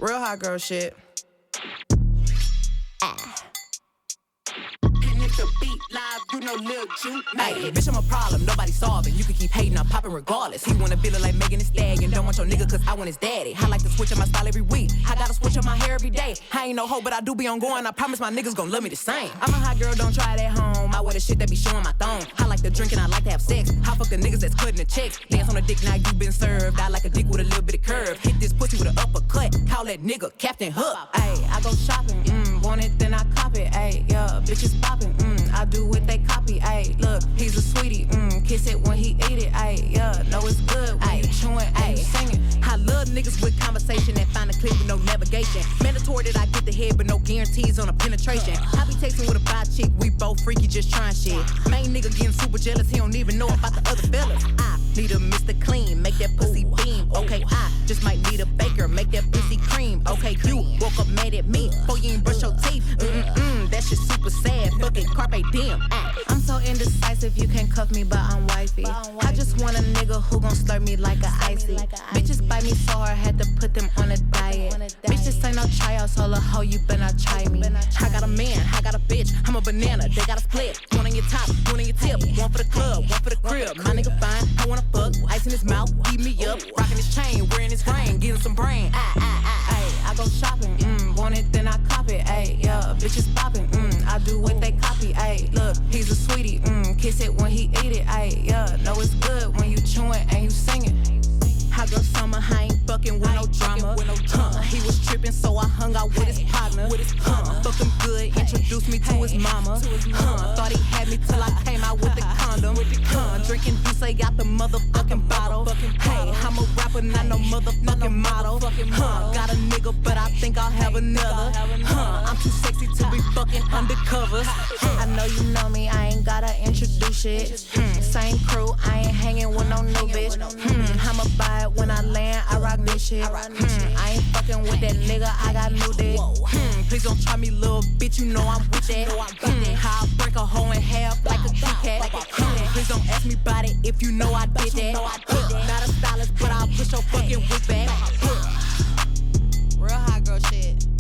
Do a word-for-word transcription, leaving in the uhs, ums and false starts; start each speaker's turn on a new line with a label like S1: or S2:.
S1: Real hot girl shit.
S2: The beat live, you know Lil Juke.
S1: Hey, bitch, I'm a problem, nobody solving. You can keep hating, I'm popping regardless. He wanna build it like Megan Thee Stallion. Don't want your nigga cause I want his daddy. I like to switch up my style every week. I gotta switch up my hair every day. I ain't no hoe, but I do be on going. I promise my niggas gon' love me the same. I'm a hot girl, don't try it at home. I wear the shit that be showing my thong. I like to drink and I like to have sex. I fuck the niggas that's cutting the checks. Dance on the dick, now you been served. I like a dick with a little bit of curve. Hit this pussy with an uppercut. Call that nigga Captain Hook. Ayy, I go shopping, mm, want it, then I cop it. Ayy, yeah, bitches popping, mm, I do what they copy. Ayy, look, he's a sweetie, mm, kiss it when he eat it. Ayy, yeah, know it's good when you chewing, ayy, singing. I love niggas with conversation that find a clip with no navigation. Mandatory that I get the head, but no guarantees on a penetration. I be texting with a bi chick, we both freaky, just trying shit. Main nigga getting super jealous, he don't even know about the other fellas. I need a Mister Clean, make that pussy beam. Okay, I just might need a baker, make that pussy cream. Okay, you woke up mad at me, before you ain't brush your teeth. Mm-mm-mm, that shit super sad, fucking carpe diem. Ah. I'm so indecisive, you can't cuff me, but I'm wifey. I just want a nigga who gon' slurp me like a icy. Bitches bite me so hard, had to put them on a diet. Bitch, this ain't no tryouts, all a hoe, you better not try me. I got a man, I got a bitch, I'm a banana, they got a split. One on your top, one on your tip, one for the club, one for the crib. My nigga fine, I wanna fuck, ice in his mouth, eat me up, rockin' his chain, wearing his ring, getting some brain. Ah, ah, ah, ayy, I go shopping, mm, want it, then I cop it, ayy, yeah, bitches poppin', mm, I do what they copy, ayy, look, he's a sweetie, mm, kiss it when he eat it, ayy, yeah, know it's good when you chewing and you singing. Hot girl summer, I ain't fucking with no drama. Huh, he was tripping, so I hung out with his partner. Huh, fuck him good, introduced me to his mama. Huh, thought he had me till I came out with the condom. Huh, drinking Douce out the motherfucking bottle. Hey, I'm a rapper, not no motherfucking model. Huh, got a nigga, but I think I'll have another. Huh, I'm too sexy to be fucking undercover. I know you know me, I ain't gotta introduce shit. Hmm, same crew, I ain't hanging with no new bitch. Hmm, I'ma buy it when I land, I rock new shit. Hmm, I ain't fucking with that nigga, I got new dick. Hmm, please don't try me, little bitch, you know I'm with that. Hmm, how I break a hoe in half like a Kit Kat. Hmm, please don't ask me about it if you know I did that. Huh, not a stylist, but I'll push your fucking whip back. Real hot girl shit.